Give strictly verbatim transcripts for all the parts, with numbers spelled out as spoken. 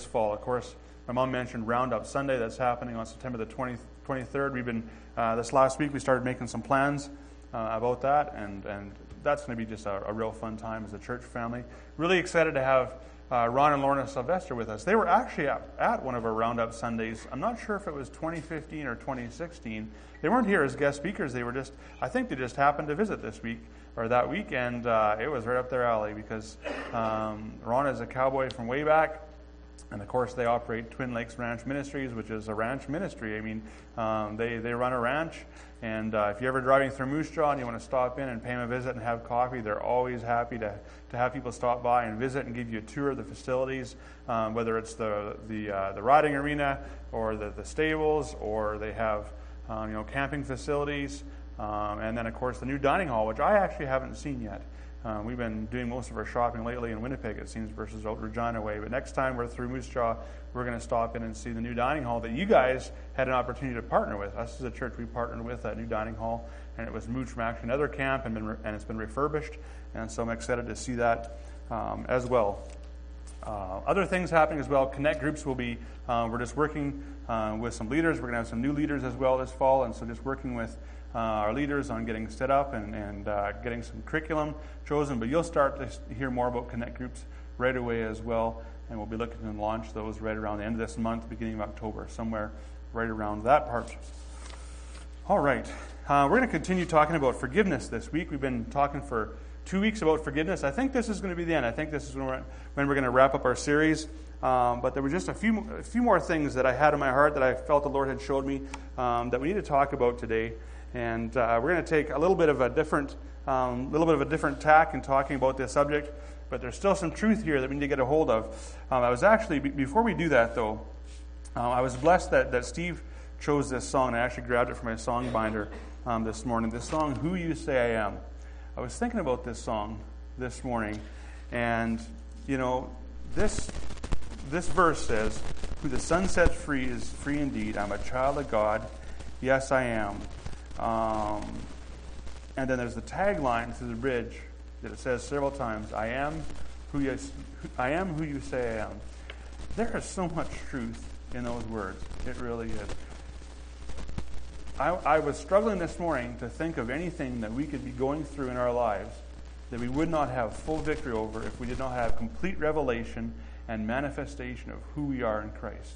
fall. Of course, my mom mentioned Roundup Sunday. That's happening on September the twentieth, twenty-third. We've been, uh, this last week, we started making some plans uh, about that, and, and that's going to be just a, a real fun time as a church family. Really excited to have uh, Ron and Lorna Sylvester with us. They were actually at, at one of our Roundup Sundays. I'm not sure if it was twenty fifteen or twenty sixteen. They weren't here as guest speakers. They were just, I think they just happened to visit this week, or that week, and uh, it was right up their alley because um, Ron is a cowboy from way back. And, of course, they operate Twin Lakes Ranch Ministries, which is a ranch ministry. I mean, um, they, they run a ranch. And uh, if you're ever driving through Moose Jaw and you want to stop in and pay them a visit and have coffee, they're always happy to, to have people stop by and visit and give you a tour of the facilities, um, whether it's the the, uh, the riding arena or the, the stables, or they have um, you know camping facilities. Um, and then, of course, the new dining hall, which I actually haven't seen yet. Um, we've been doing most of our shopping lately in Winnipeg, it seems, versus out Regina way. But next time we're through Moose Jaw, we're going to stop in and see the new dining hall that you guys had an opportunity to partner with. Us as a church, we partnered with that new dining hall, and it was moved from actually another camp, and, been re- and it's been refurbished. And so I'm excited to see that um, as well. Uh, other things happening as well. Connect groups will be, uh, we're just working uh, with some leaders. We're going to have some new leaders as well this fall, and so just working with Uh, our leaders on getting set up and, and uh, getting some curriculum chosen. But you'll start to hear more about Connect Groups right away as well. And we'll be looking to launch those right around the end of this month, beginning of October, somewhere right around that part. All right. Uh, we're going to continue talking about forgiveness this week. We've been talking for two weeks about forgiveness. I think this is going to be the end. I think this is when we're, when we're going to wrap up our series. Um, but there were just a few, a few more things that I had in my heart that I felt the Lord had showed me um, that we need to talk about today. And uh, we're going to take a little bit of a different, um, little bit of a different tack in talking about this subject, but there's still some truth here that we need to get a hold of. Um, I was actually, before we do that though, um, I was blessed that, that Steve chose this song, and I actually grabbed it from my song binder um, this morning. This song, "Who You Say I Am." I was thinking about this song this morning, and you know, this this verse says, "Who the Son sets free is free indeed. I'm a child of God. Yes, I am." Um, and then there's the tagline to the bridge that it says several times, I am who you, I am who you say I am. There is so much truth in those words. It really is. I, I was struggling this morning to think of anything that we could be going through in our lives that we would not have full victory over if we did not have complete revelation and manifestation of who we are in Christ.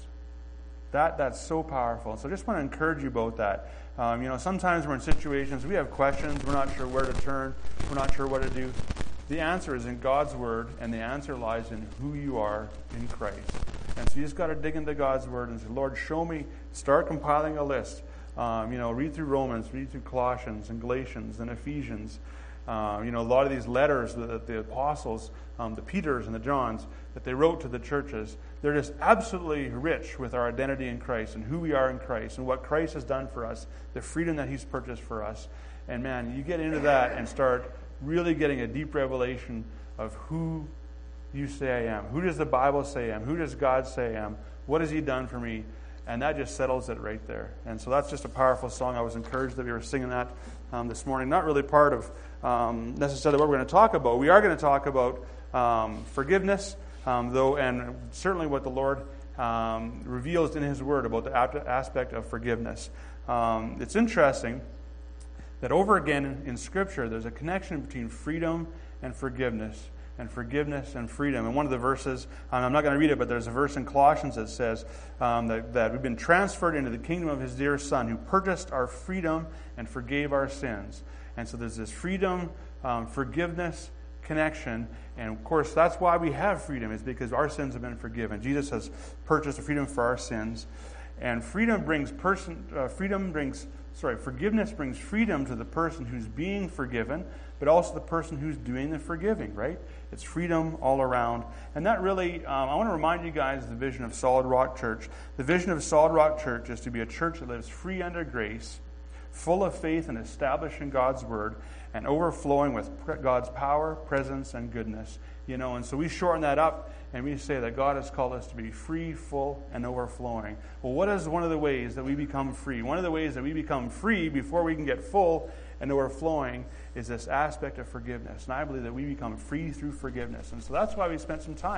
That That's so powerful. So I just want to encourage you about that. Um, you know, sometimes we're in situations, we have questions, we're not sure where to turn, we're not sure what to do. The answer is in God's Word, and the answer lies in who you are in Christ. And so you just got to dig into God's Word and say, Lord, show me, start compiling a list. Um, you know, read through Romans, read through Colossians and Galatians and Ephesians. Uh, you know, a lot of these letters that the apostles, um, the Peters and the Johns, that they wrote to the churches, they're just absolutely rich with our identity in Christ and who we are in Christ and what Christ has done for us, the freedom that He's purchased for us. And man, you get into that and start really getting a deep revelation of who you say I am. Who does the Bible say I am? Who does God say I am? What has He done for me? And that just settles it right there. And so that's just a powerful song. I was encouraged that we were singing that um, this morning. Not really part of um, necessarily what we're going to talk about. We are going to talk about um, forgiveness, um, though, and certainly what the Lord um, reveals in His Word about the aspect of forgiveness. Um, it's interesting that over again in Scripture, there's a connection between freedom and forgiveness. And forgiveness and freedom. And one of the verses, I'm not going to read it, but there's a verse in Colossians that says um, that, that we've been transferred into the kingdom of His dear Son, who purchased our freedom and forgave our sins. And so there's this freedom, um, forgiveness connection. And of course, that's why we have freedom, is because our sins have been forgiven. Jesus has purchased the freedom for our sins. And freedom brings person, uh, freedom brings, sorry, forgiveness brings freedom to the person who's being forgiven, but also the person who's doing the forgiving, right? It's freedom all around. And that really, um, I want to remind you guys the vision of Solid Rock Church. The vision of Solid Rock Church is to be a church that lives free under grace, full of faith and established in God's Word, and overflowing with God's power, presence, and goodness. You know, and so we shorten that up, and we say that God has called us to be free, full, and overflowing. Well, what is one of the ways that we become free? One of the ways that we become free before we can get full and overflowing is this aspect of forgiveness. And I believe that we become free through forgiveness. And so that's why we spent some time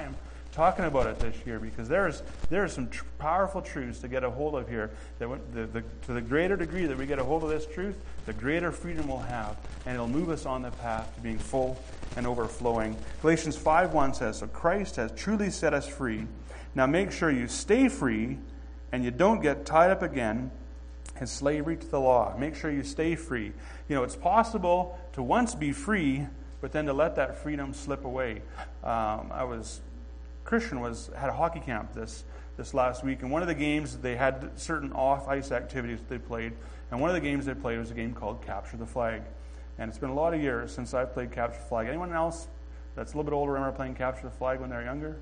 talking about it this year, because there's there's some tr- powerful truths to get a hold of here. That when the, the, to the greater degree that we get a hold of this truth, the greater freedom we'll have, and it'll move us on the path to being full and overflowing. Galatians five one says, "So Christ has truly set us free. Now make sure you stay free, and you don't get tied up again in slavery to the law." Make sure you stay free. You know, it's possible to once be free, but then to let that freedom slip away. Um, I was Christian was had a hockey camp this this last week, and one of the games they had certain off ice activities that they played, and one of the games they played was a game called Capture the Flag. And it's been a lot of years since I played Capture the Flag. Anyone else that's a little bit older remember playing Capture the Flag when they were younger?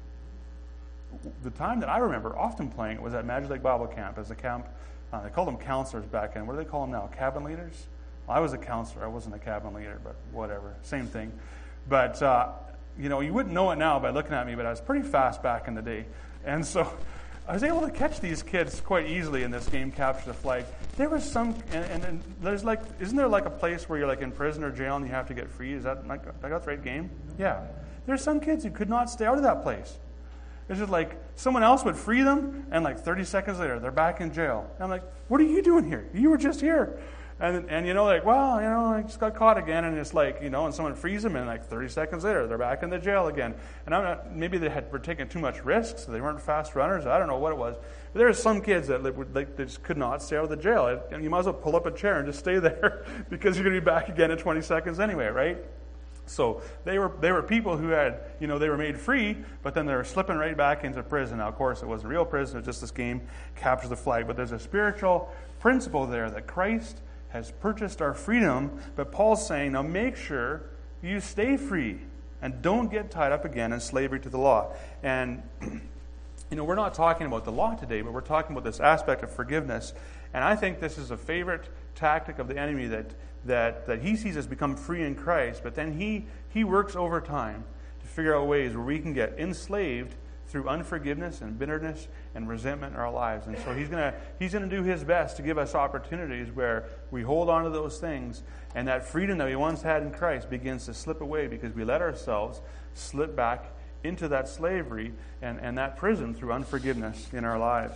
The time that I remember often playing it was at Magic Lake Bible Camp as a camp. Uh, they called them counselors back then. What do they call them now? Cabin leaders? Well, I was a counselor. I wasn't a cabin leader, but whatever. Same thing. But, uh, you know, you wouldn't know it now by looking at me, but I was pretty fast back in the day. And so I was able to catch these kids quite easily in this game, Capture the Flag. There was some, and, and, and there's like, isn't there like a place where you're like in prison or jail and you have to get free? Is that, like, I got the right game? Yeah. There's some kids who could not stay out of that place. It's just like someone else would free them, and like thirty seconds later, they're back in jail. And I'm like, what are you doing here? You were just here. And, and you know, like, well, you know, I just got caught again. And it's like, you know, and someone frees them, and like thirty seconds later, they're back in the jail again. And I'm not, maybe they had were taking too much risks, so they weren't fast runners. I don't know what it was. But there are some kids that like, they just could not stay out of the jail. And you might as well pull up a chair and just stay there because you're going to be back again in twenty seconds anyway, right? So they were they were people who had, you know, they were made free, but then they were slipping right back into prison. Now, of course, it wasn't real prison. It was just this game, Capture the Flag. But there's a spiritual principle there that Christ has purchased our freedom. But Paul's saying, now make sure you stay free and don't get tied up again in slavery to the law. And, you know, we're not talking about the law today, but we're talking about this aspect of forgiveness. And I think this is a favorite tactic of the enemy that that that he sees us become free in Christ, but then he he works overtime to figure out ways where we can get enslaved through unforgiveness and bitterness and resentment in our lives. And so he's gonna he's gonna do his best to give us opportunities where we hold on to those things, and that freedom that we once had in Christ begins to slip away because we let ourselves slip back into that slavery and, and that prison through unforgiveness in our lives.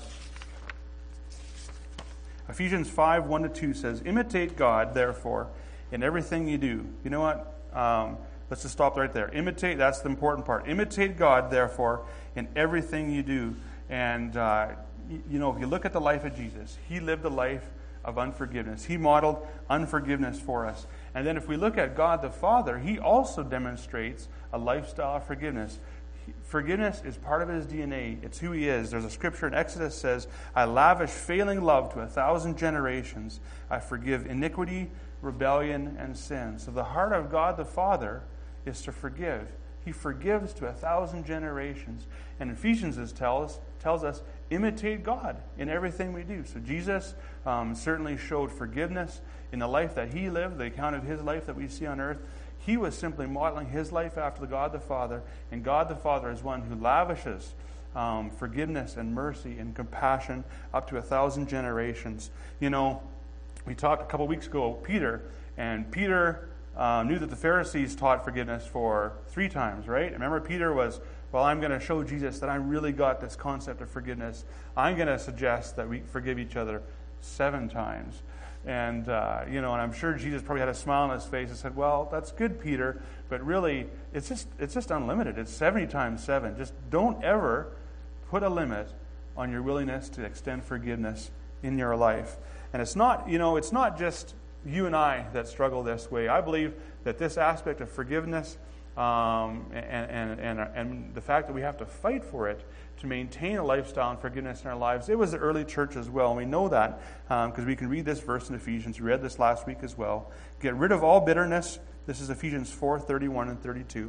Ephesians five, one to two says, "Imitate God, therefore, in everything you do." You know what? Um, let's just stop right there. Imitate, that's the important part. Imitate God, therefore, in everything you do. And, uh, you, you know, if you look at the life of Jesus, he lived a life of unforgiveness. He modeled unforgiveness for us. And then if we look at God the Father, he also demonstrates a lifestyle of forgiveness. Forgiveness is part of his D N A. It's who he is. There's a scripture in Exodus that says, "I lavish failing love to a thousand generations. I forgive iniquity, rebellion, and sin." So the heart of God the Father is to forgive. He forgives to a thousand generations. And Ephesians is tells, tells us, imitate God in everything we do. So Jesus um, certainly showed forgiveness in the life that he lived, the account of his life that we see on earth. He was simply modeling his life after the God the Father, and God the Father is one who lavishes um, forgiveness and mercy and compassion up to a thousand generations. You know, we talked a couple weeks ago, Peter, and Peter uh, knew that the Pharisees taught forgiveness for three times, right? Remember, Peter was, well, I'm going to show Jesus that I really got this concept of forgiveness. I'm going to suggest that we forgive each other seven times. And, uh, you know, and I'm sure Jesus probably had a smile on his face and said, well, that's good, Peter, but really, it's just it's just unlimited. It's seventy times seven. Just don't ever put a limit on your willingness to extend forgiveness in your life. And it's not, you know, it's not just you and I that struggle this way. I believe that this aspect of forgiveness um, and, and, and, and the fact that we have to fight for it to maintain a lifestyle and forgiveness in our lives. It was the early church as well, and we know that because um, we can read this verse in Ephesians. We read this last week as well. Get rid of all bitterness. This is Ephesians four, thirty-one and thirty-two.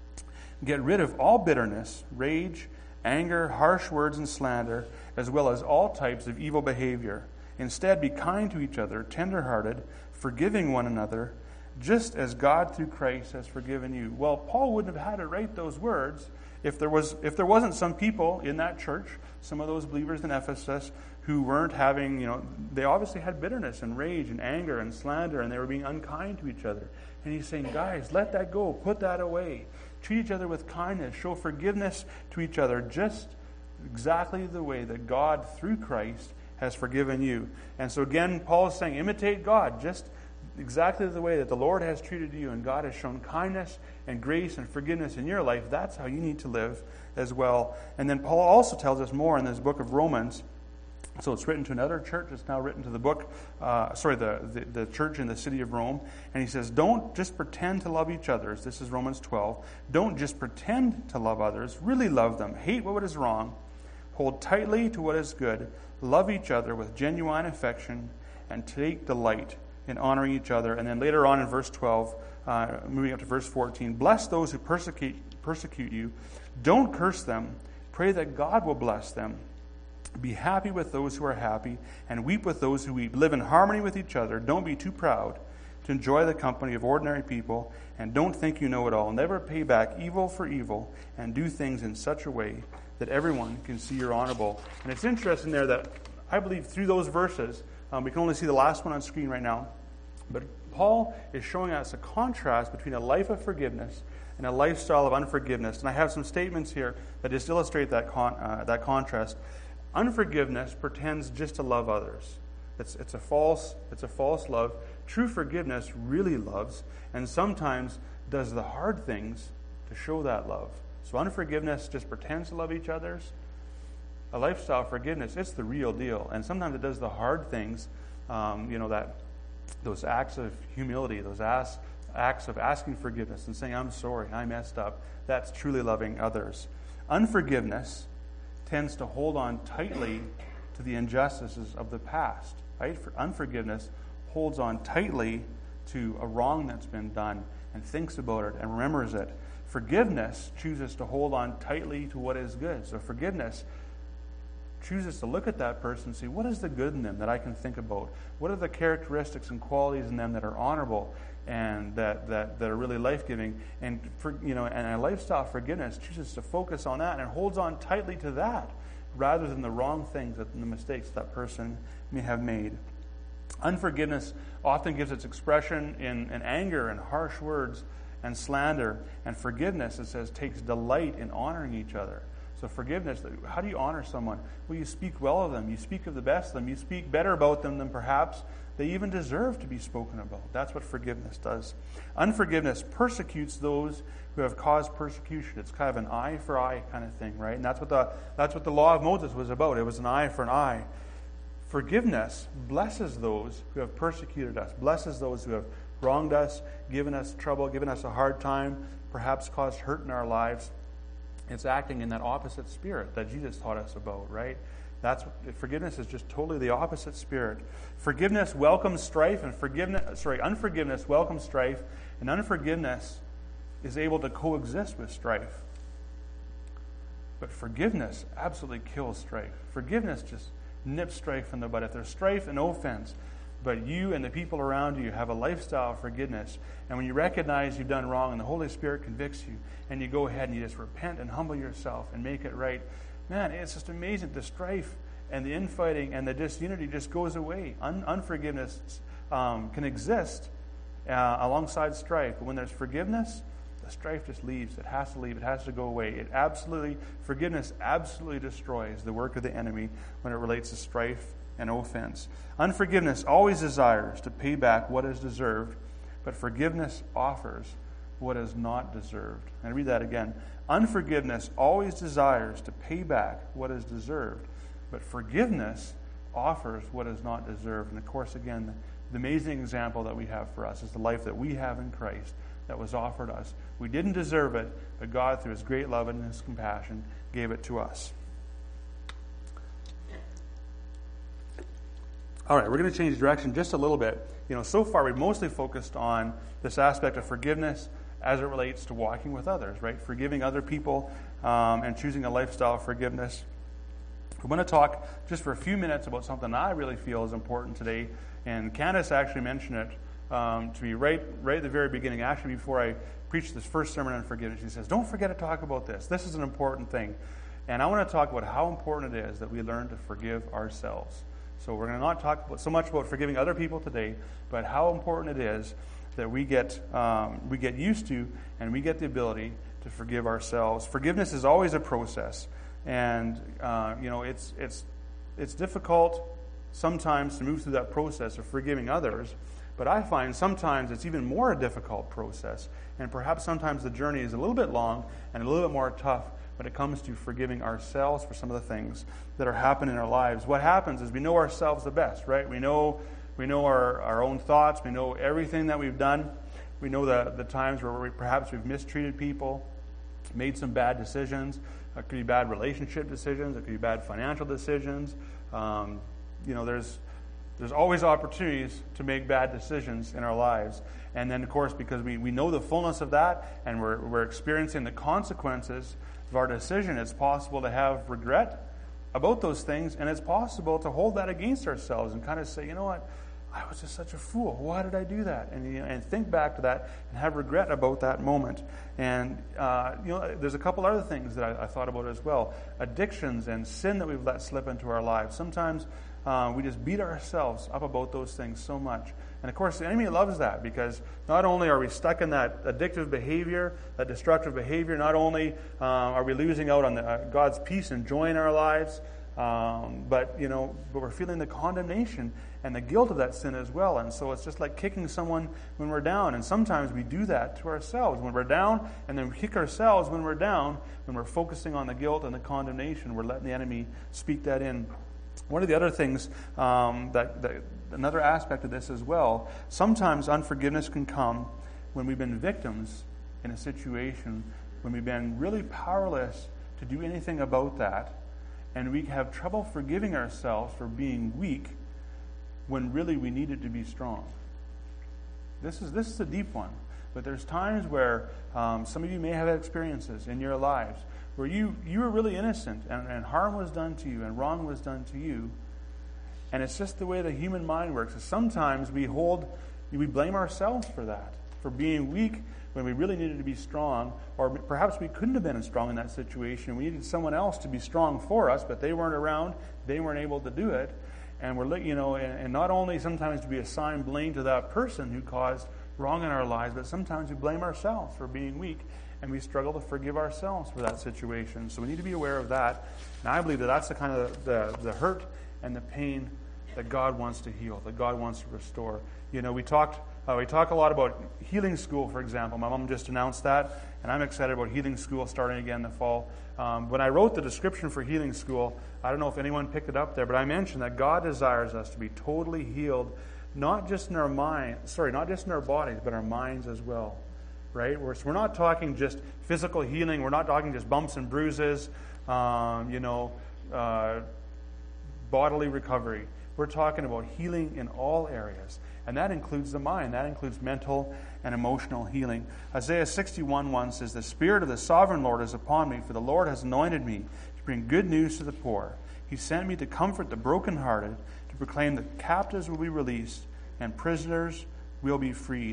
Get rid of all bitterness, rage, anger, harsh words, and slander, as well as all types of evil behavior. Instead, be kind to each other, tender-hearted, forgiving one another, just as God through Christ has forgiven you. Well, Paul wouldn't have had to write those words if there was if there wasn't some people in that church, some of those believers in Ephesus, who weren't having, you know, they obviously had bitterness and rage and anger and slander, and they were being unkind to each other. And he's saying, guys, let that go. Put that away. Treat each other with kindness. Show forgiveness to each other just exactly the way that God, through Christ, has forgiven you. And so again, Paul is saying, imitate God just exactly the way that the Lord has treated you, and God has shown kindness and grace and forgiveness in your life. That's how you need to live as well. And then Paul also tells us more in this book of Romans. So it's written to another church. It's now written to the book, uh, sorry, the, the, the church in the city of Rome. And he says, don't just pretend to love each other. This is Romans twelve. Don't just pretend to love others. Really love them. Hate what is wrong. Hold tightly to what is good. Love each other with genuine affection, and take delight in honoring each other. And then later on in verse twelve, uh, moving up to verse fourteen, bless those who persecute persecute you. Don't curse them. Pray that God will bless them. Be happy with those who are happy, and weep with those who weep. Live in harmony with each other. Don't be too proud to enjoy the company of ordinary people, and don't think you know it all. Never pay back evil for evil, and do things in such a way that everyone can see you're honorable. And it's interesting there that I believe through those verses, um, we can only see the last one on screen right now, but Paul is showing us a contrast between a life of forgiveness and a lifestyle of unforgiveness. And I have some statements here that just illustrate that con- uh, that contrast. Unforgiveness pretends just to love others. It's, it's a false, it's a false love. True forgiveness really loves, and sometimes does the hard things to show that love. So unforgiveness just pretends to love each other's. A lifestyle of forgiveness, it's the real deal. And sometimes it does the hard things, um, you know, that those acts of humility, those acts, acts of asking forgiveness and saying, I'm sorry, I messed up. That's truly loving others. Unforgiveness tends to hold on tightly to the injustices of the past. Right? For unforgiveness holds on tightly to a wrong that's been done and thinks about it and remembers it. Forgiveness chooses to hold on tightly to what is good. So forgiveness chooses to look at that person and see, what is the good in them that I can think about? What are the characteristics and qualities in them that are honorable and that, that, that are really life-giving? And for, you know, and a lifestyle of forgiveness chooses to focus on that and holds on tightly to that rather than the wrong things and the mistakes that person may have made. Unforgiveness often gives its expression in, in anger and harsh words and slander. And forgiveness, it says, takes delight in honoring each other. So forgiveness, how do you honor someone? Well, you speak well of them. You speak of the best of them. You speak better about them than perhaps they even deserve to be spoken about. That's what forgiveness does. Unforgiveness persecutes those who have caused persecution. It's kind of an eye for eye kind of thing, right? And that's what the that's what the law of Moses was about. It was an eye for an eye. Forgiveness blesses those who have persecuted us, blesses those who have wronged us, given us trouble, given us a hard time, perhaps caused hurt in our lives. It's acting in that opposite spirit that Jesus taught us about, right? That's what, forgiveness is just totally the opposite spirit. Forgiveness welcomes strife, and forgiveness, sorry, unforgiveness welcomes strife, and unforgiveness is able to coexist with strife. But forgiveness absolutely kills strife. Forgiveness just nips strife in the bud. If there's strife and offense, but you and the people around you have a lifestyle of forgiveness, and when you recognize you've done wrong and the Holy Spirit convicts you, and you go ahead and you just repent and humble yourself and make it right, man, it's just amazing. The strife and the infighting and the disunity just goes away. Un- unforgiveness um, can exist uh, alongside strife, but when there's forgiveness, the strife just leaves. It has to leave. It has to go away. It absolutely, forgiveness absolutely destroys the work of the enemy when it relates to strife and offense. Unforgiveness always desires to pay back what is deserved, but forgiveness offers what is not deserved. And I read that again. Unforgiveness always desires to pay back what is deserved, but forgiveness offers what is not deserved. And of course, again, the, the amazing example that we have for us is the life that we have in Christ that was offered us. We didn't deserve it, but God, through His great love and His compassion, gave it to us. All right, we're going to change direction just a little bit. You know, so far we've mostly focused on this aspect of forgiveness as it relates to walking with others, right? Forgiving other people um, and choosing a lifestyle of forgiveness. We want to talk just for a few minutes about something I really feel is important today. And Candace actually mentioned it um, to me right, right at the very beginning, actually before I preached this first sermon on forgiveness. She says, don't forget to talk about this. This is an important thing. And I want to talk about how important it is that we learn to forgive ourselves. So we're going to not talk about, so much about forgiving other people today, but how important it is that we get um, we get used to and we get the ability to forgive ourselves. Forgiveness is always a process, and uh, you know it's it's it's difficult sometimes to move through that process of forgiving others. But I find sometimes it's even more a difficult process, and perhaps sometimes the journey is a little bit long and a little bit more tough when it comes to forgiving ourselves for some of the things that are happening in our lives. What happens is we know ourselves the best, right? We know we know our, our own thoughts. We know everything that we've done. We know the, the times where we, perhaps we've mistreated people, made some bad decisions. It could be bad relationship decisions. It could be bad financial decisions. Um, you know, there's There's always opportunities to make bad decisions in our lives. And then, of course, because we, we know the fullness of that and we're, we're experiencing the consequences of our decision, it's possible to have regret about those things, and it's possible to hold that against ourselves and kind of say, you know what, I was just such a fool. Why did I do that? And, you know, and think back to that and have regret about that moment. And uh, you know, there's a couple other things that I, I thought about as well. Addictions and sin that we've let slip into our lives. Sometimes Uh, we just beat ourselves up about those things so much. And of course, the enemy loves that, because not only are we stuck in that addictive behavior, that destructive behavior, not only uh, are we losing out on the, uh, God's peace and joy in our lives, um, but you know, but we're feeling the condemnation and the guilt of that sin as well. And so it's just like kicking someone when we're down. And sometimes we do that to ourselves when we're down, and then we kick ourselves when we're down, when we're focusing on the guilt and the condemnation. We're letting the enemy speak that in. One of the other things, um, that, that another aspect of this as well, sometimes unforgiveness can come when we've been victims in a situation, when we've been really powerless to do anything about that, and we have trouble forgiving ourselves for being weak when really we needed to be strong. This is this is a deep one, but there's times where um, some of you may have experiences in your lives where you, you were really innocent and, and harm was done to you and wrong was done to you. And it's just the way the human mind works. Sometimes we hold, we blame ourselves for that, for being weak when we really needed to be strong, or perhaps we couldn't have been strong in that situation. We needed someone else to be strong for us, but they weren't around, they weren't able to do it. And we're, you know, and, and not only sometimes do we assign blame to that person who caused wrong in our lives, but sometimes we blame ourselves for being weak. And we struggle to forgive ourselves for that situation. So we need to be aware of that. And I believe that that's the kind of the, the hurt and the pain that God wants to heal, that God wants to restore. You know, we talked uh, we talk a lot about Healing School, for example. My mom just announced that, and I'm excited about Healing School starting again in the fall. Um, when I wrote the description for Healing School, I don't know if anyone picked it up there, but I mentioned that God desires us to be totally healed, not just in our mind, sorry, not just in our bodies, but our minds as well. Right? We're, we're not talking just physical healing. We're not talking just bumps and bruises, um, you know, uh, bodily recovery. We're talking about healing in all areas. And that includes the mind. That includes mental and emotional healing. Isaiah sixty-one one says, "The Spirit of the Sovereign Lord is upon me, for the Lord has anointed me to bring good news to the poor. He sent me to comfort the brokenhearted, to proclaim that captives will be released and prisoners will be freed."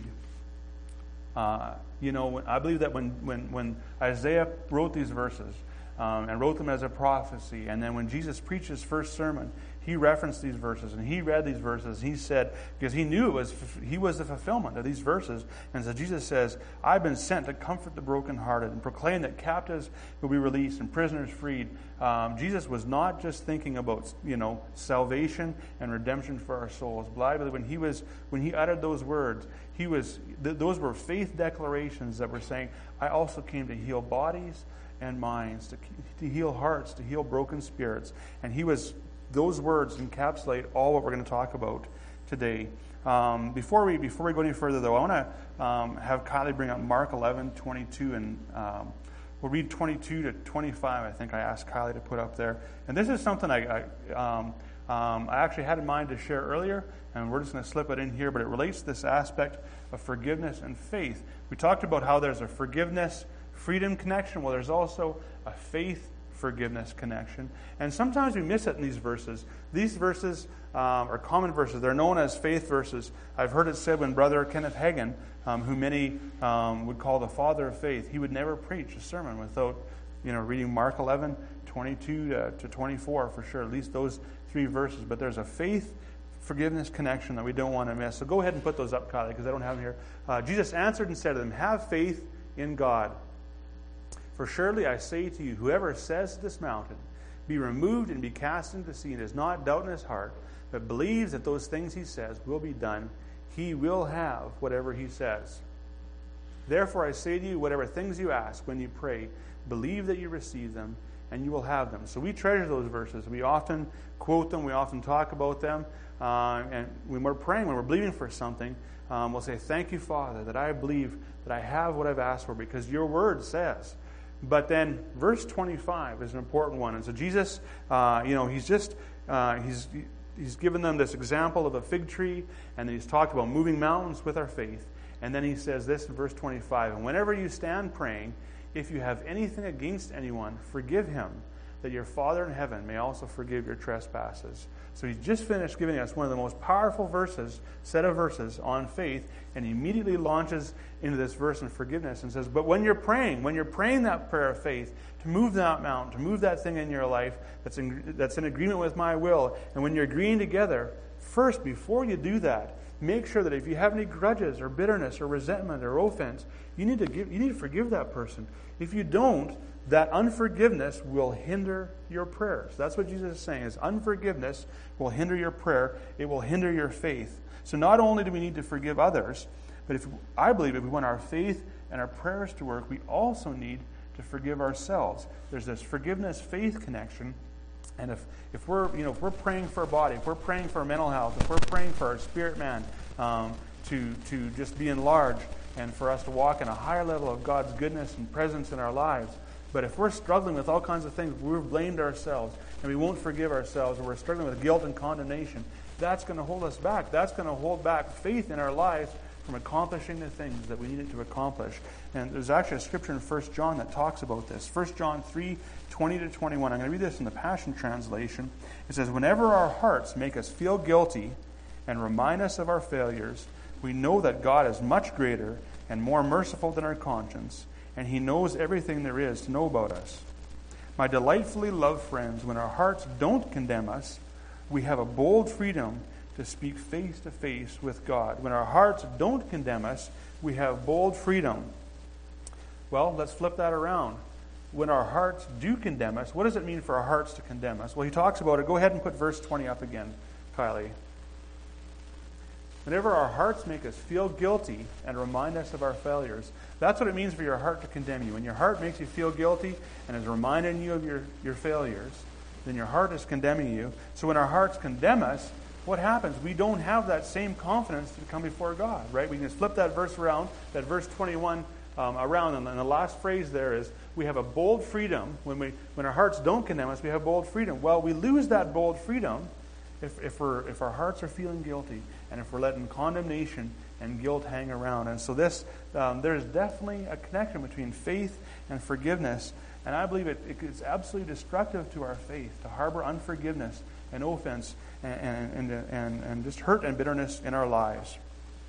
Uh, you know, I believe that when, when, when Isaiah wrote these verses um, and wrote them as a prophecy, and then when Jesus preached his first sermon, he referenced these verses and he read these verses. He said, because he knew it was he was the fulfillment of these verses. And so Jesus says, "I've been sent to comfort the brokenhearted and proclaim that captives will be released and prisoners freed." Um, Jesus was not just thinking about, you know, salvation and redemption for our souls. But I believe when he was when he uttered those words, he was th- those were faith declarations that were saying, "I also came to heal bodies and minds, to, to heal hearts, to heal broken spirits." And he was. Those words encapsulate all what we're going to talk about today. Um, before we before we go any further, though, I want to um, have Kylie bring up Mark eleven twenty-two, and um, we'll read twenty-two to twenty-five. I think I asked Kylie to put up there, and this is something I I, um, um, I actually had in mind to share earlier, and we're just going to slip it in here. But it relates to this aspect of forgiveness and faith. We talked about how there's a forgiveness freedom connection. Well, there's also a faith forgiveness connection. And sometimes we miss it in these verses. These verses um, are common verses. They're known as faith verses. I've heard it said when Brother Kenneth Hagin, um, who many um, would call the father of faith, he would never preach a sermon without, you know, reading Mark eleven, twenty-two to, to twenty-four for sure, at least those three verses. But there's a faith forgiveness connection that we don't want to miss. So go ahead and put those up, Kylie, because I don't have them here. Uh, Jesus answered and said to them, "Have faith in God." For surely I say to you, whoever says to this mountain, be removed and be cast into the sea, and does not doubt in his heart, but believes that those things he says will be done, he will have whatever he says. Therefore I say to you, whatever things you ask when you pray, believe that you receive them, and you will have them. So we treasure those verses. We often quote them. We often talk about them. Uh, and when we're praying, when we're believing for something, um, we'll say, thank you, Father, that I believe that I have what I've asked for, because your word says. But then verse twenty-five is an important one. And so Jesus, uh, you know, he's just, uh, he's he's given them this example of a fig tree, and then he's talked about moving mountains with our faith. And then he says this in verse twenty-five, and whenever you stand praying, if you have anything against anyone, forgive him, that your Father in heaven may also forgive your trespasses. So he's just finished giving us one of the most powerful verses, set of verses on faith, and he immediately launches into this verse in forgiveness and says, but when you're praying, when you're praying that prayer of faith, to move that mountain, to move that thing in your life that's in, that's in agreement with my will, and when you're agreeing together, first, before you do that, make sure that if you have any grudges or bitterness or resentment or offense, you need to give, you need to forgive that person. If you don't, that unforgiveness will hinder your prayers. That's what Jesus is saying, is unforgiveness will hinder your prayer. It will hinder your faith. So not only do we need to forgive others, but if I believe if we want our faith and our prayers to work, we also need to forgive ourselves. There's this forgiveness-faith connection. And if, if we're you know if we're praying for our body, if we're praying for our mental health, if we're praying for our spirit man um, to to just be enlarged and for us to walk in a higher level of God's goodness and presence in our lives, but if we're struggling with all kinds of things, we've blamed ourselves and we won't forgive ourselves, or we're struggling with guilt and condemnation, that's going to hold us back. That's going to hold back faith in our lives from accomplishing the things that we needed to accomplish. And there's actually a scripture in First John that talks about this. First John three, twenty to twenty-one. I'm going to read this in the Passion Translation. It says, whenever our hearts make us feel guilty and remind us of our failures, we know that God is much greater and more merciful than our conscience, and he knows everything there is to know about us. My delightfully loved friends, when our hearts don't condemn us, we have a bold freedom to speak face to face with God. When our hearts don't condemn us, we have bold freedom. Well, let's flip that around. When our hearts do condemn us, what does it mean for our hearts to condemn us? Well, he talks about it. Go ahead and put verse twenty up again, Kylie. Whenever our hearts make us feel guilty and remind us of our failures, that's what it means for your heart to condemn you. When your heart makes you feel guilty and is reminding you of your, your failures, then your heart is condemning you. So when our hearts condemn us, what happens? We don't have that same confidence to come before God, right? We can just flip that verse around, that verse twenty-one um, around, and the last phrase there is, we have a bold freedom. When we when our hearts don't condemn us, we have bold freedom. Well, we lose that bold freedom if, if, we're, if our hearts are feeling guilty, and if we're letting condemnation and guilt hang around. And so this, um, there's definitely a connection between faith and forgiveness, and I believe it, it's absolutely destructive to our faith to harbor unforgiveness and offense and, and, and, and, and just hurt and bitterness in our lives.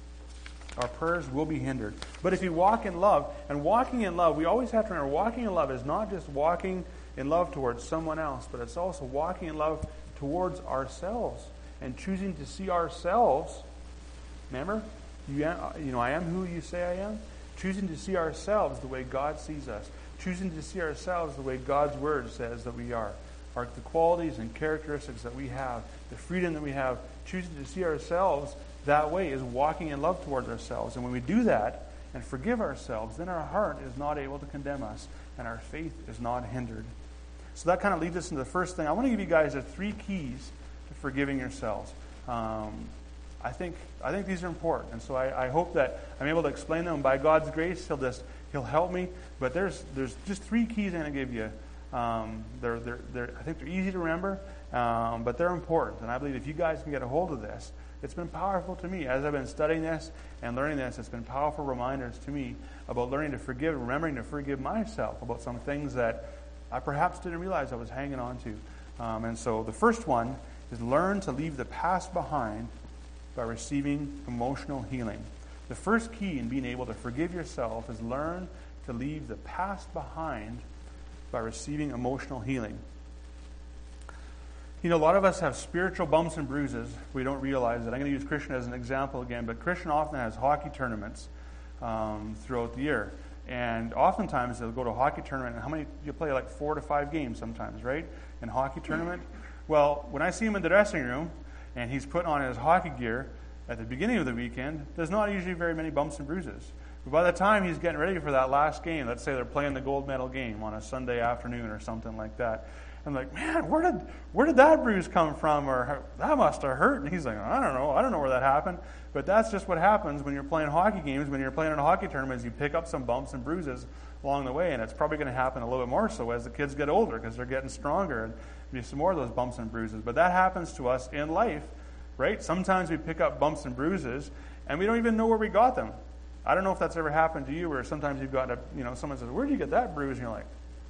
Our prayers will be hindered. But if you walk in love, and walking in love, we always have to remember, walking in love is not just walking in love towards someone else, but it's also walking in love towards ourselves and choosing to see ourselves. Remember, you, you know, I am who you say I am. Choosing to see ourselves the way God sees us. Choosing to see ourselves the way God's Word says that we are. Our, the qualities and characteristics that we have, the freedom that we have, choosing to see ourselves that way is walking in love towards ourselves. And when we do that and forgive ourselves, then our heart is not able to condemn us, and our faith is not hindered. So that kind of leads us into the first thing. I want to give you guys the three keys to forgiving yourselves. Um, I think I think these are important, and so I, I hope that I'm able to explain them. By God's grace, He'll just He'll help me. But there's there's just three keys I'm going to give you. Um, they're, they're, they're, I think they're easy to remember, um, but they're important. And I believe if you guys can get a hold of this, it's been powerful to me. As I've been studying this and learning this, it's been powerful reminders to me about learning to forgive, remembering to forgive myself about some things that I perhaps didn't realize I was hanging on to. Um, and so the first one is learn to leave the past behind by receiving emotional healing. The first key in being able to forgive yourself is learn to leave the past behind by receiving emotional healing. You know, a lot of us have spiritual bumps and bruises. We don't realize it. I'm going to use Christian as an example again, but Christian often has hockey tournaments um, throughout the year. And oftentimes they'll go to a hockey tournament, and how many, you play like four to five games sometimes, right? In a hockey tournament. Well, when I see him in the dressing room, and he's putting on his hockey gear at the beginning of the weekend, there's not usually very many bumps and bruises. But by the time he's getting ready for that last game, let's say they're playing the gold medal game on a Sunday afternoon or something like that, I'm like, man, where did where did that bruise come from? Or that must have hurt. And he's like, I don't know. I don't know where that happened. But that's just what happens when you're playing hockey games. When you're playing in a hockey tournament, you pick up some bumps and bruises along the way. And it's probably going to happen a little bit more so as the kids get older because they're getting stronger. And there'll be some more of those bumps and bruises. But that happens to us in life, right? Sometimes we pick up bumps and bruises, and we don't even know where we got them. I don't know if that's ever happened to you, where sometimes you've got a, you know, someone says, where did you get that bruise? And you're like,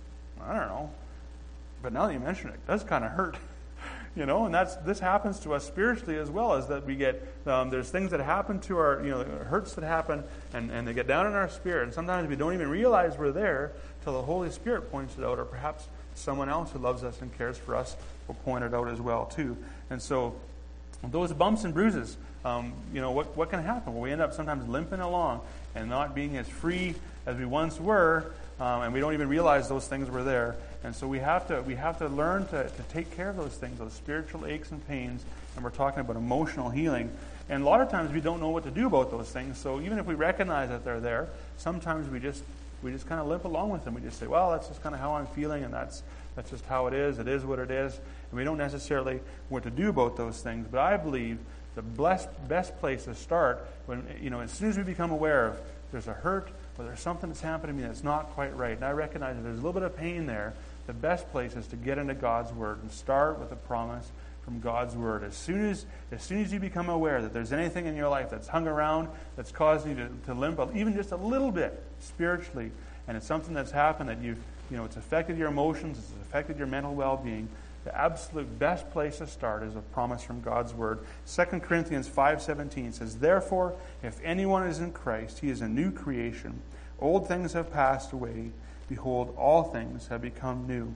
I don't know. But now that you mention it, it does kind of hurt. You know, and that's this happens to us spiritually as well, is that we get, um, there's things that happen to our, you know, hurts that happen, and, and they get down in our spirit. And sometimes we don't even realize we're there till the Holy Spirit points it out, or perhaps someone else who loves us and cares for us will point it out as well, too. And so those bumps and bruises, um, you know, what, what can happen? Well, we end up sometimes limping along and not being as free as we once were, um, and we don't even realize those things were there. And so we have to we have to learn to, to take care of those things, those spiritual aches and pains, and we're talking about emotional healing. And a lot of times we don't know what to do about those things. So even if we recognize that they're there, sometimes we just we just kind of limp along with them. We just say, well, that's just kind of how I'm feeling, and that's that's just how it is. It is what it is. And we don't necessarily know what to do about those things. But I believe the best, best place to start, when you know, as soon as we become aware of there's a hurt or there's something that's happening to me that's not quite right, and I recognize that there's a little bit of pain there, the best place is to get into God's Word and start with a promise from God's Word. As soon as as soon as you become aware that there's anything in your life that's hung around, that's caused you to, to limp, even just a little bit spiritually, and it's something that's happened that you've, you know, it's affected your emotions, it's affected your mental well-being, the absolute best place to start is a promise from God's Word. Second Corinthians five seventeen says, therefore, if anyone is in Christ, he is a new creation. Old things have passed away. Behold, all things have become new.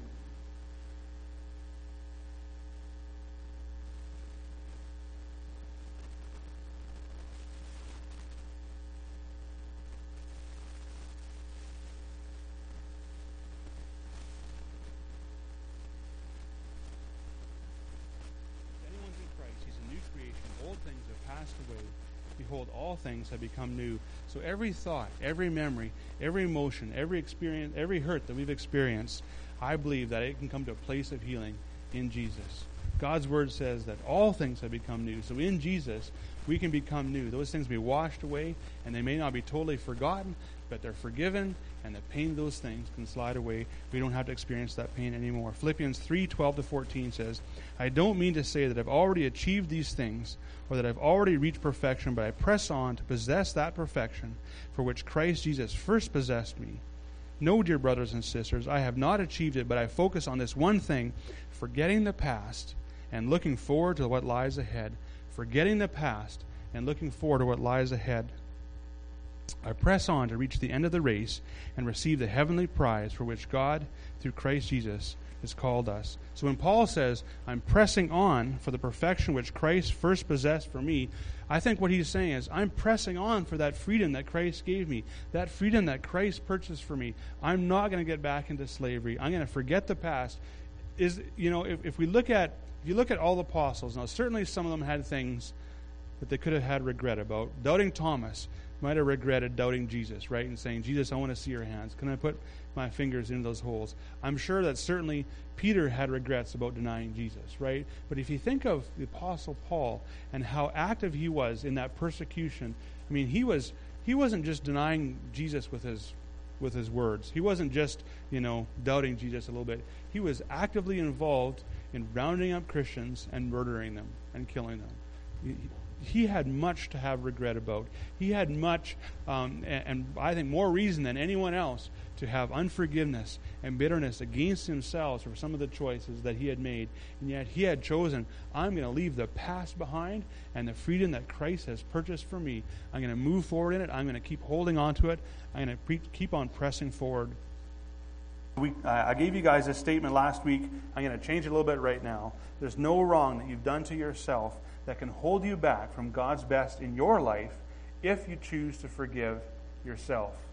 Behold, all things have become new. So every thought, every memory, every emotion, every experience, every hurt that we've experienced, I believe that it can come to a place of healing in Jesus. God's Word says that all things have become new. So in Jesus, we can become new. Those things will be washed away, and they may not be totally forgotten, but they're forgiven, and the pain of those things can slide away. We don't have to experience that pain anymore. Philippians three twelve to fourteen says, I don't mean to say that I've already achieved these things, or that I've already reached perfection, but I press on to possess that perfection for which Christ Jesus first possessed me. No, dear brothers and sisters, I have not achieved it, but I focus on this one thing, forgetting the past and looking forward to what lies ahead. Forgetting the past and looking forward to what lies ahead. I press on to reach the end of the race and receive the heavenly prize for which God, through Christ Jesus, has called us. So when Paul says, I'm pressing on for the perfection which Christ first possessed for me, I think what he's saying is, I'm pressing on for that freedom that Christ gave me, that freedom that Christ purchased for me. I'm not going to get back into slavery. I'm going to forget the past. Is you know, if, if we look at if you look at all the apostles, now certainly some of them had things that they could have had regret about. Doubting Thomas might have regretted doubting Jesus, right? And saying, Jesus, I want to see your hands. Can I put my fingers into those holes? I'm sure that certainly Peter had regrets about denying Jesus, right? But if you think of the Apostle Paul and how active he was in that persecution, I mean, he was he wasn't just denying Jesus with his with his words. He wasn't just, you know, doubting Jesus a little bit. He was actively involved in rounding up Christians and murdering them and killing them. He, He had much to have regret about. He had much, um, and, and I think more reason than anyone else, to have unforgiveness and bitterness against himself for some of the choices that he had made. And yet he had chosen, I'm going to leave the past behind and the freedom that Christ has purchased for me. I'm going to move forward in it. I'm going to keep holding on to it. I'm going to pre- keep on pressing forward. We, uh, I gave you guys a statement last week. I'm going to change it a little bit right now. There's no wrong that you've done to yourself that can hold you back from God's best in your life if you choose to forgive yourself.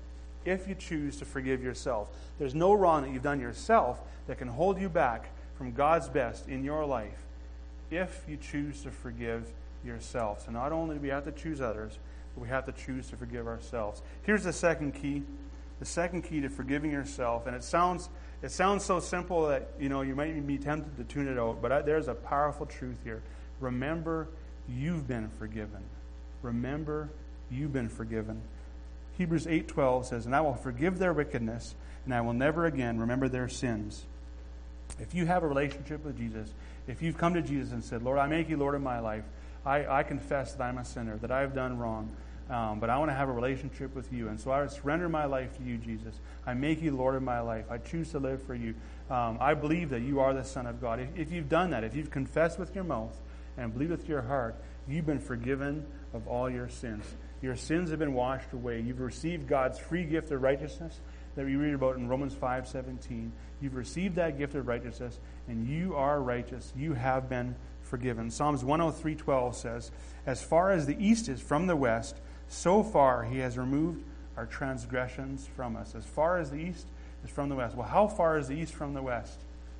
if you choose to forgive yourself. There's no wrong that you've done yourself that can hold you back from God's best in your life if you choose to forgive yourself. So not only do we have to choose others, but we have to choose to forgive ourselves. Here's the second key. The second key to forgiving yourself, and it sounds it sounds so simple that you know you might be tempted to tune it out, but I, there's a powerful truth here. Remember, you've been forgiven. Remember, you've been forgiven. Hebrews eight twelve says, "And I will forgive their wickedness, and I will never again remember their sins." If you have a relationship with Jesus, if you've come to Jesus and said, "Lord, I make you Lord of my life. I, I confess that I'm a sinner, that I've done wrong, um, but I want to have a relationship with you. And so I surrender my life to you, Jesus. I make you Lord of my life. I choose to live for you. Um, I believe that you are the Son of God." If, if you've done that, if you've confessed with your mouth and believe with your heart, you've been forgiven of all your sins. Your sins have been washed away. You've received God's free gift of righteousness that we read about in Romans five seventeen. You've received that gift of righteousness, and you are righteous. You have been forgiven. Psalms one oh three twelve says, "As far as the east is from the west, so far he has removed our transgressions from us." As far as the east is from the west. Well, how far is the east from the west?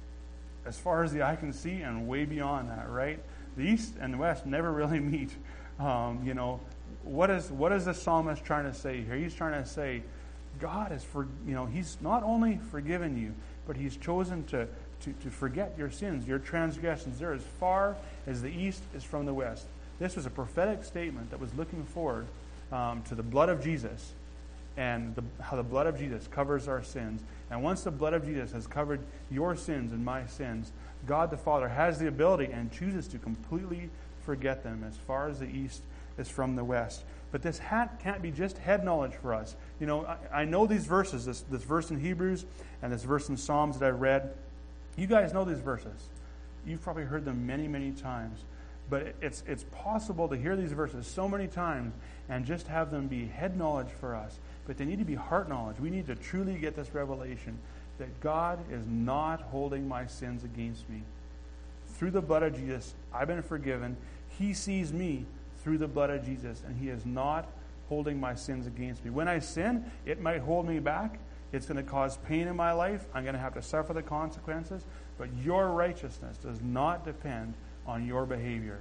As far as the eye can see and way beyond that, right? The east and the west never really meet. Um, you know, what is what is the psalmist trying to say here? He's trying to say, God is for you know, He's not only forgiven you, but He's chosen to, to, to forget your sins, your transgressions. They're as far as the east is from the west. This was a prophetic statement that was looking forward um, to the blood of Jesus and the, how the blood of Jesus covers our sins. And once the blood of Jesus has covered your sins and my sins, God the Father has the ability and chooses to completely forget them as far as the east is from the west. But this hat can't be just head knowledge for us. You know, I, I know these verses, this, this verse in Hebrews and this verse in Psalms that I've read. You guys know these verses. You've probably heard them many, many times. But it's it's possible to hear these verses so many times and just have them be head knowledge for us. But they need to be heart knowledge. We need to truly get this revelation that God is not holding my sins against me. Through the blood of Jesus, I've been forgiven. He sees me through the blood of Jesus, and He is not holding my sins against me. When I sin, it might hold me back. It's going to cause pain in my life. I'm going to have to suffer the consequences. But your righteousness does not depend on your behavior.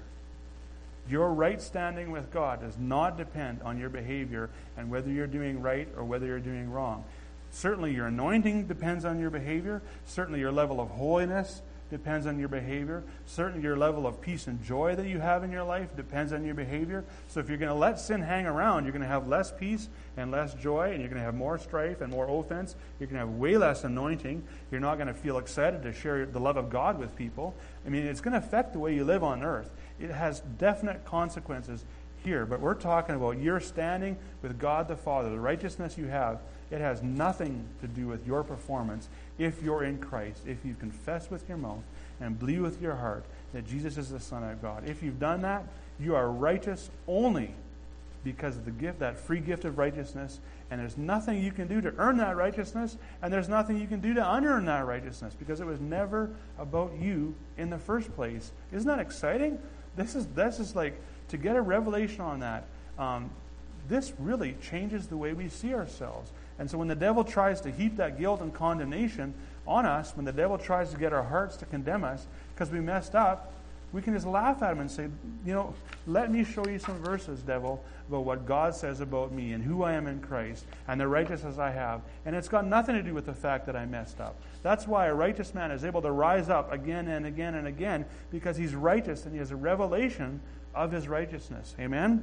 Your right standing with God does not depend on your behavior and whether you're doing right or whether you're doing wrong. Certainly your anointing depends on your behavior. Certainly your level of holiness depends on your behavior. Certainly your level of peace and joy that you have in your life depends on your behavior. So if you're going to let sin hang around, you're going to have less peace and less joy, and you're going to have more strife and more offense. You're going to have way less anointing. You're not going to feel excited to share the love of God with people. I mean, it's going to affect the way you live on earth. It has definite consequences here, but we're talking about your standing with God the Father, the righteousness you have. It has nothing to do with your performance if you're in Christ, if you confess with your mouth and believe with your heart that Jesus is the Son of God. If you've done that, you are righteous only because of the gift, that free gift of righteousness, and there's nothing you can do to earn that righteousness, and there's nothing you can do to unearn that righteousness, because it was never about you in the first place. Isn't that exciting? This is this is like, to get a revelation on that, um, this really changes the way we see ourselves. And so when the devil tries to heap that guilt and condemnation on us, when the devil tries to get our hearts to condemn us because we messed up, we can just laugh at him and say, you know, let me show you some verses, devil, about what God says about me and who I am in Christ and the righteousness I have. And it's got nothing to do with the fact that I messed up. That's why a righteous man is able to rise up again and again and again, because he's righteous and he has a revelation of his righteousness. Amen?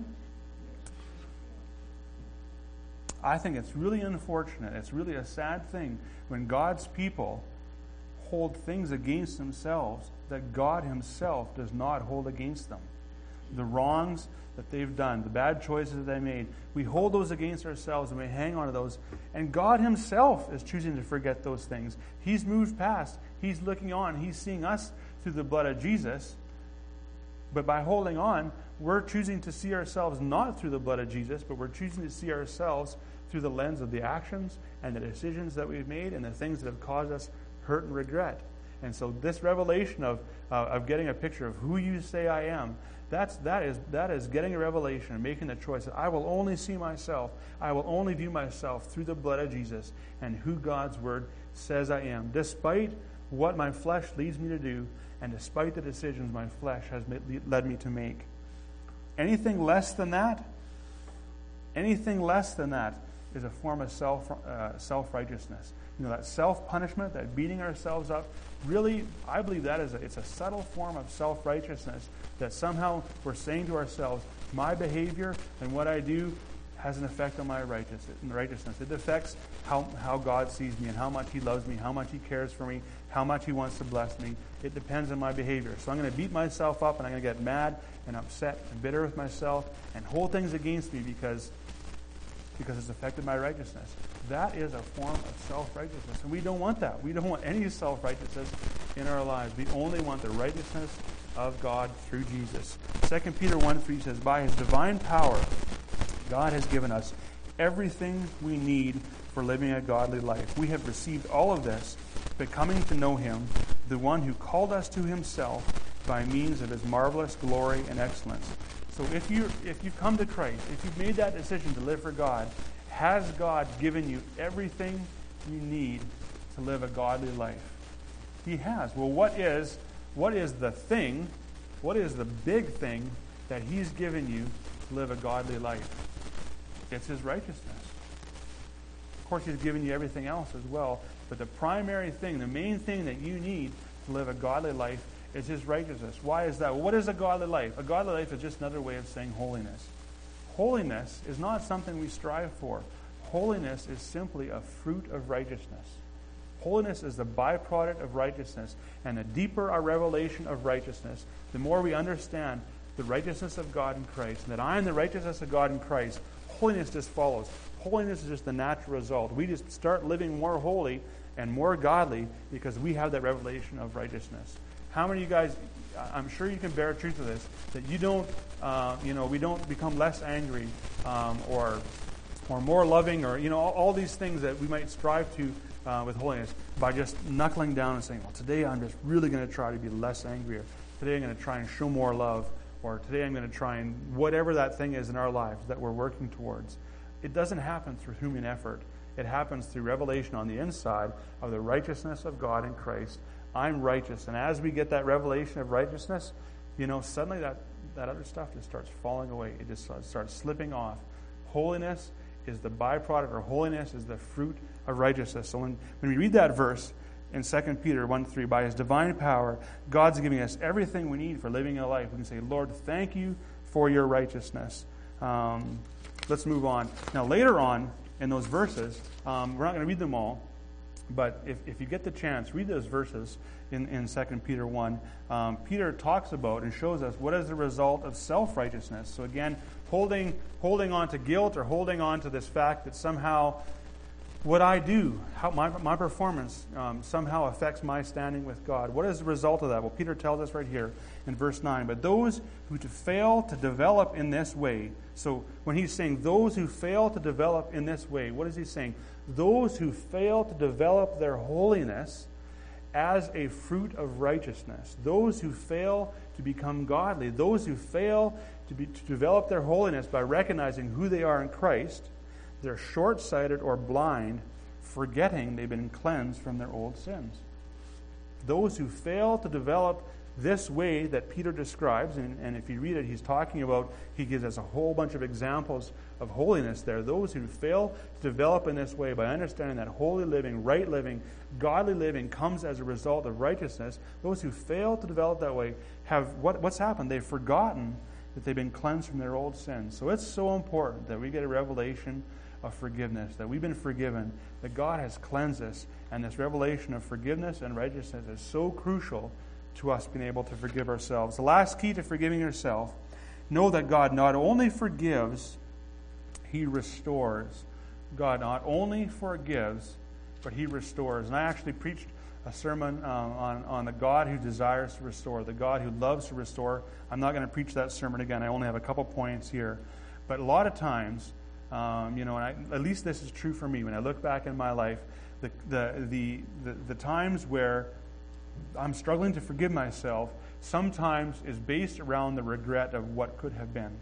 I think it's really unfortunate. It's really a sad thing when God's people hold things against themselves that God Himself does not hold against them. The wrongs that they've done, the bad choices that they made, we hold those against ourselves and we hang on to those. And God Himself is choosing to forget those things. He's moved past. He's looking on. He's seeing us through the blood of Jesus. But by holding on, we're choosing to see ourselves not through the blood of Jesus, but we're choosing to see ourselves through the lens of the actions and the decisions that we've made and the things that have caused us hurt and regret. And so this revelation of uh, of getting a picture of who you say I am, that's that is that is getting a revelation and making the choice that I will only see myself, I will only view myself through the blood of Jesus and who God's word says I am, despite what my flesh leads me to do, and despite the decisions my flesh has led me to make. Anything less than that, anything less than that is a form of self uh, self-righteousness. You know, that self-punishment, that beating ourselves up, really, I believe that is a, it's a subtle form of self-righteousness that somehow we're saying to ourselves, my behavior and what I do has an effect on my righteousness. It affects how, how God sees me and how much He loves me, how much He cares for me, how much He wants to bless me. It depends on my behavior. So I'm going to beat myself up and I'm going to get mad and upset and bitter with myself and hold things against me because, because it's affected my righteousness. That is a form of self-righteousness. And we don't want that. We don't want any self-righteousness in our lives. We only want the righteousness of God through Jesus. Second Peter one three says, by His divine power, God has given us everything we need for living a godly life. We have received all of this by coming to know Him, the one who called us to Himself by means of His marvelous glory and excellence. So if you if you come to Christ, if you've made that decision to live for God, has God given you everything you need to live a godly life? He has. Well, what is what is the thing, what is the big thing that He's given you to live a godly life? It's His righteousness. Of course, He's given you everything else as well, but the primary thing, the main thing that you need to live a godly life is His righteousness. Why is that? Well, what is a godly life? A godly life is just another way of saying holiness. Holiness is not something we strive for. Holiness is simply a fruit of righteousness. Holiness is the byproduct of righteousness. And the deeper our revelation of righteousness, the more we understand the righteousness of God in Christ, and that I am the righteousness of God in Christ, holiness just follows. Holiness is just the natural result. We just start living more holy and more godly because we have that revelation of righteousness. How many of you guys, I'm sure you can bear truth of this, that you don't, uh, you know, we don't become less angry um, or or more loving, or, you know, all, all these things that we might strive to uh, with holiness by just knuckling down and saying, well, today I'm just really going to try to be less angry, or today I'm going to try and show more love, or today I'm going to try and whatever that thing is in our lives that we're working towards. It doesn't happen through human effort. It happens through revelation on the inside of the righteousness of God in Christ. I'm righteous. And as we get that revelation of righteousness, you know, suddenly that, that other stuff just starts falling away. It just starts slipping off. Holiness is the byproduct, or holiness is the fruit of righteousness. So when, when we read that verse in Second Peter one three, by His divine power, God's giving us everything we need for living a life. We can say, Lord, thank you for your righteousness. Um, let's move on. Now, later on in those verses, um, we're not going to read them all, but if, if you get the chance, read those verses in, in Second Peter one. Um, Peter talks about and shows us what is the result of self-righteousness. So again, holding holding on to guilt, or holding on to this fact that somehow what I do, how my, my performance um, somehow affects my standing with God. What is the result of that? Well, Peter tells us right here in verse nine, but those who to fail to develop in this way. So when he's saying those who fail to develop in this way, what is he saying? Those who fail to develop their holiness as a fruit of righteousness. Those who fail to become godly. Those who fail to, be, to develop their holiness by recognizing who they are in Christ. They're short-sighted or blind, forgetting they've been cleansed from their old sins. Those who fail to develop this way that Peter describes, and, and if you read it, he's talking about, he gives us a whole bunch of examples of holiness there. Those who fail to develop in this way by understanding that holy living, right living, godly living comes as a result of righteousness, those who fail to develop that way have, what, what's happened? They've forgotten that they've been cleansed from their old sins. So it's so important that we get a revelation of forgiveness, that we've been forgiven, that God has cleansed us, and this revelation of forgiveness and righteousness is so crucial to us being able to forgive ourselves. The last key to forgiving yourself, know that God not only forgives, He restores. God not only forgives, but He restores. And I actually preached a sermon um, on, on the God who desires to restore, the God who loves to restore. I'm not going to preach that sermon again. I only have a couple points here. But a lot of times, um, you know, and I, at least this is true for me, when I look back in my life, the the the, the, the times where I'm struggling to forgive myself sometimes is based around the regret of what could have been.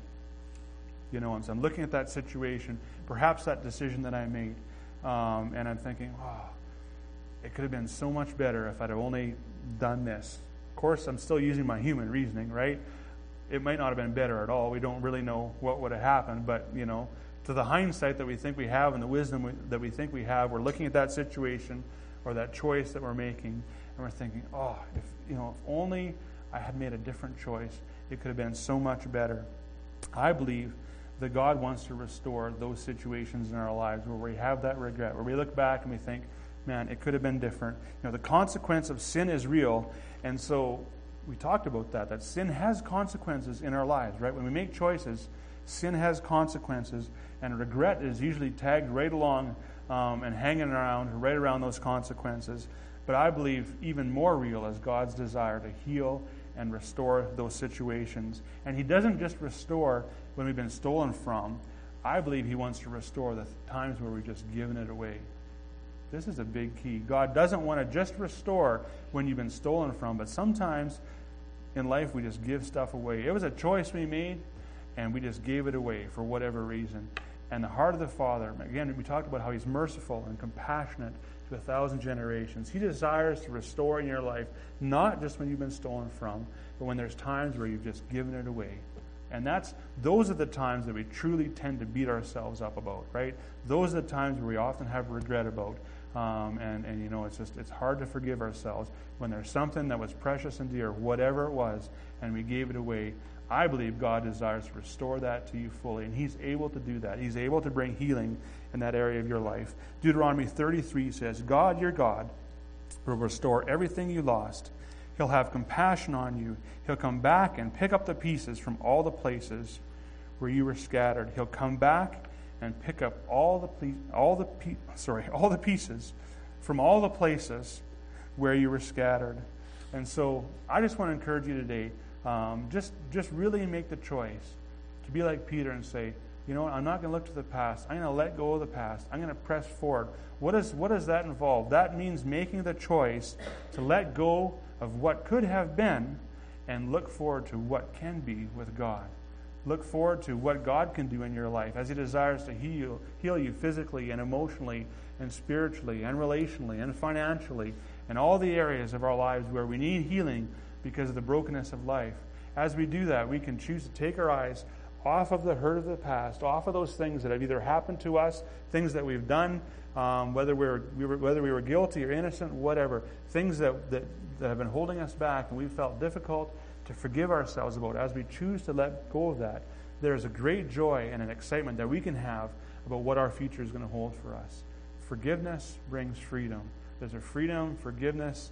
You know, and so I'm looking at that situation, perhaps that decision that I made, um, and I'm thinking, oh, it could have been so much better if I'd have only done this. Of course, I'm still using my human reasoning, right? It might not have been better at all. We don't really know what would have happened, but, you know, to the hindsight that we think we have and the wisdom we, that we think we have, we're looking at that situation or that choice that we're making, and we're thinking, oh, if, you know, if only I had made a different choice, it could have been so much better. I believe that God wants to restore those situations in our lives where we have that regret, where we look back and we think, man, it could have been different. You know, the consequence of sin is real, and so we talked about that, that sin has consequences in our lives, right? When we make choices, sin has consequences, and regret is usually tagged right along um, and hanging around, right around those consequences. But I believe even more real is God's desire to heal and restore those situations. And He doesn't just restore when we've been stolen from. I believe He wants to restore the times where we've just given it away. This is a big key. God doesn't want to just restore when you've been stolen from, but sometimes in life we just give stuff away. It was a choice we made, and we just gave it away for whatever reason. And the heart of the Father, again, we talked about how He's merciful and compassionate to a thousand generations. He desires to restore in your life, not just when you've been stolen from, but when there's times where you've just given it away. And that's those are the times that we truly tend to beat ourselves up about, right? Those are the times where we often have regret about. Um, and, and, you know, it's just, it's hard to forgive ourselves when there's something that was precious and dear, whatever it was, and we gave it away. I believe God desires to restore that to you fully, and He's able to do that. He's able to bring healing in that area of your life. Deuteronomy thirty-three says, God, your God, will restore everything you lost. He'll have compassion on you. He'll come back and pick up the pieces from all the places where you were scattered. He'll come back and pick up all the ple- all the pe- sorry all the pieces from all the places where you were scattered. And so I just want to encourage you today, um, just just really make the choice to be like Peter and say, you know what, I'm not going to look to the past. I'm going to let go of the past. I'm going to press forward. What is what does that involve? That means making the choice to let go of what could have been and look forward to what can be with God. Look forward to what God can do in your life as He desires to heal, heal you physically and emotionally and spiritually and relationally and financially and all the areas of our lives where we need healing because of the brokenness of life. As we do that, we can choose to take our eyes off of the hurt of the past, off of those things that have either happened to us, things that we've done, um, whether we were, we were whether we were guilty or innocent, whatever, things that, that, that have been holding us back and we felt difficult to forgive ourselves about. As we choose to let go of that, there's a great joy and an excitement that we can have about what our future is going to hold for us. Forgiveness brings freedom. There's a freedom, forgiveness,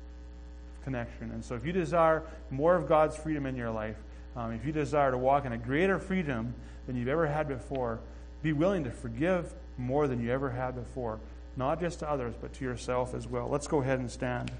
connection. And so if you desire more of God's freedom in your life, um, if you desire to walk in a greater freedom than you've ever had before, be willing to forgive more than you ever had before, not just to others, but to yourself as well. Let's go ahead and stand.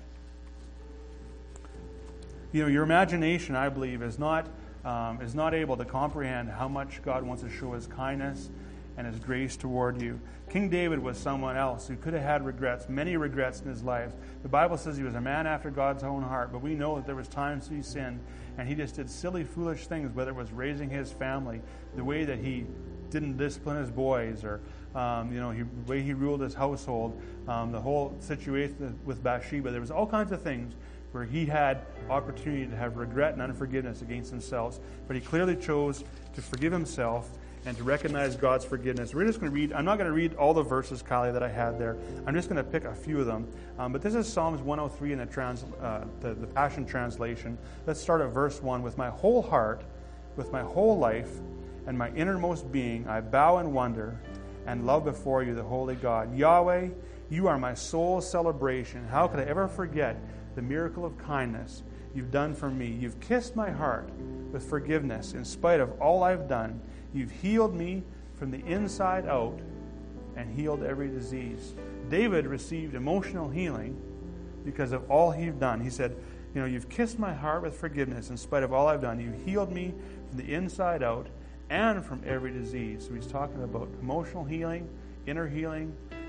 You know, your imagination, I believe, is not um, is not able to comprehend how much God wants to show His kindness and His grace toward you. King David was someone else who could have had regrets, many regrets in his life. The Bible says he was a man after God's own heart, but we know that there was times he sinned, and he just did silly, foolish things, whether it was raising his family, the way that he didn't discipline his boys, or um, you know, he, the way he ruled his household, um, the whole situation with Bathsheba. There was all kinds of things where he had opportunity to have regret and unforgiveness against himself, but he clearly chose to forgive himself and to recognize God's forgiveness. We're just going to read, I'm not going to read all the verses, Kylie, that I had there. I'm just going to pick a few of them. Um, but this is Psalms one oh three in the, trans, uh, the, the Passion Translation. Let's start at verse one. With my whole heart, with my whole life, and my innermost being, I bow in wonder and love before you, the holy God. Yahweh, you are my soul's celebration. How could I ever forget the miracle of kindness you've done for me? You've kissed my heart with forgiveness in spite of all I've done. You've healed me from the inside out and healed every disease. David received emotional healing because of all he'd done. He said, you know, you've kissed my heart with forgiveness in spite of all I've done. You've healed me from the inside out and from every disease. So he's talking about emotional healing, inner healing,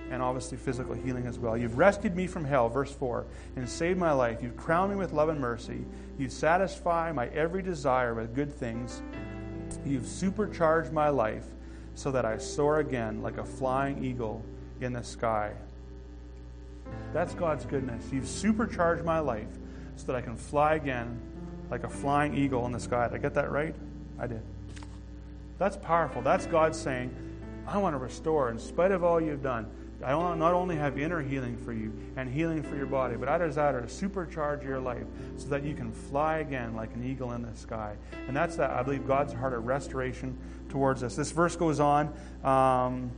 and obviously physical healing as well. You've rescued me from hell, verse four, and saved my life. You've crowned me with love and mercy. You satisfy my every desire with good things. You've supercharged my life so that I soar again like a flying eagle in the sky. That's God's goodness. You've supercharged my life so that I can fly again like a flying eagle in the sky. Did I get that right? I did. That's powerful. That's God saying, I want to restore in spite of all you've done. I want not only have inner healing for you and healing for your body, but I desire to supercharge your life so that you can fly again like an eagle in the sky. And that's that, I believe, God's heart of restoration towards us. This verse goes on. Um,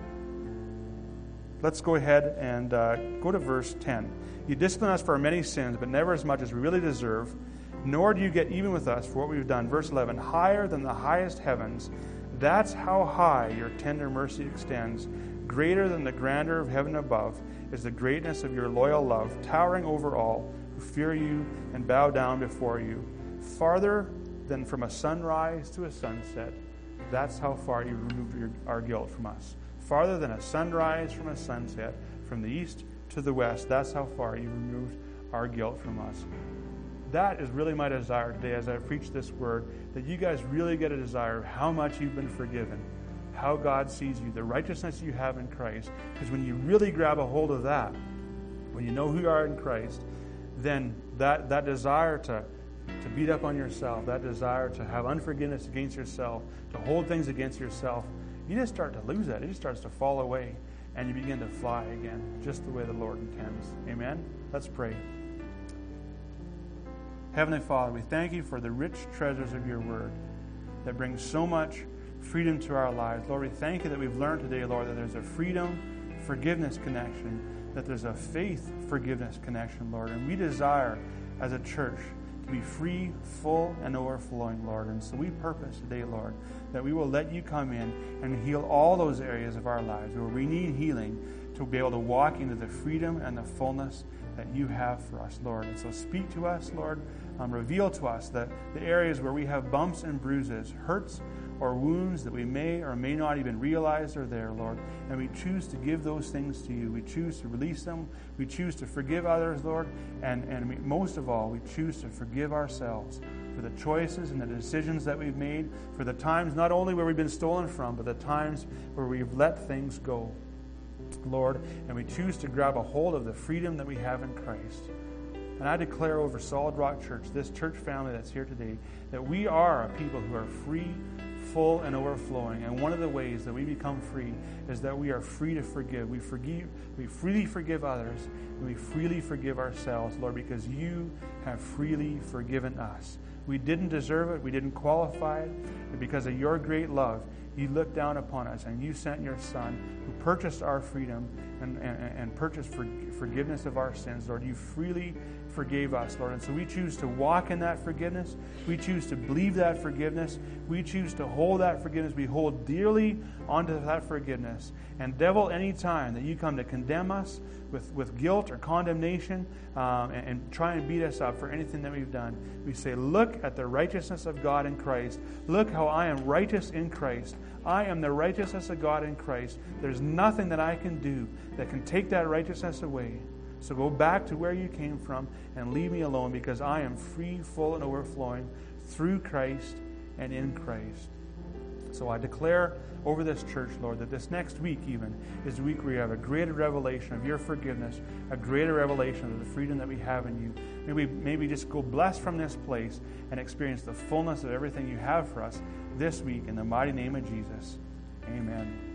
let's go ahead and uh, go to verse ten. You discipline us for our many sins, but never as much as we really deserve, nor do you get even with us for what we've done. Verse eleven, higher than the highest heavens, that's how high your tender mercy extends. Greater than the grandeur of heaven above is the greatness of your loyal love, towering over all who fear you and bow down before you. Farther than from a sunrise to a sunset, that's how far you removed your, our guilt from us. Farther than a sunrise from a sunset, from the east to the west, that's how far you removed our guilt from us. That is really my desire today as I preach this word, that you guys really get a desire of how much you've been forgiven, how God sees you, the righteousness you have in Christ. Because when you really grab a hold of that, when you know who you are in Christ, then that, that desire to, to beat up on yourself, that desire to have unforgiveness against yourself, to hold things against yourself, you just start to lose that. It just starts to fall away, and you begin to fly again, just the way the Lord intends. Amen? Let's pray. Heavenly Father, we thank you for the rich treasures of your word that brings so much freedom to our lives. Lord, we thank you that we've learned today, Lord, that there's a freedom, forgiveness connection, that there's a faith forgiveness connection, Lord. And we desire as a church to be free, full, and overflowing, Lord. And so we purpose today, Lord, that we will let you come in and heal all those areas of our lives where we need healing to be able to walk into the freedom and the fullness that you have for us, Lord. And so speak to us, Lord. Um, reveal to us the, the areas where we have bumps and bruises, hurts or wounds that we may or may not even realize are there, Lord. And we choose to give those things to you. We choose to release them. We choose to forgive others, Lord. And, and we, most of all, we choose to forgive ourselves for the choices and the decisions that we've made, for the times not only where we've been stolen from, but the times where we've let things go, Lord. And we choose to grab a hold of the freedom that we have in Christ. And I declare over Solid Rock Church, this church family that's here today, that we are a people who are free, full, and overflowing. And one of the ways that we become free is that we are free to forgive. We forgive, we freely forgive others, and we freely forgive ourselves, Lord, because you have freely forgiven us. We didn't deserve it. We didn't qualify it. But because of your great love, you looked down upon us, and you sent your Son, who purchased our freedom and, and, and purchased for, forgiveness of our sins. Lord, you freely forgave us, Lord. And so we choose to walk in that forgiveness. We choose to believe that forgiveness. We choose to hold that forgiveness. We hold dearly onto that forgiveness. And devil, any time that you come to condemn us with, with guilt or condemnation um, and, and try and beat us up for anything that we've done, we say, look at the righteousness of God in Christ. Look how I am righteous in Christ. I am the righteousness of God in Christ. There's nothing that I can do that can take that righteousness away. So go back to where you came from and leave me alone, because I am free, full, and overflowing through Christ and in Christ. So I declare over this church, Lord, that this next week even is a week where you have a greater revelation of your forgiveness, a greater revelation of the freedom that we have in you. Maybe, maybe just go blessed from this place and experience the fullness of everything you have for us this week in the mighty name of Jesus. Amen.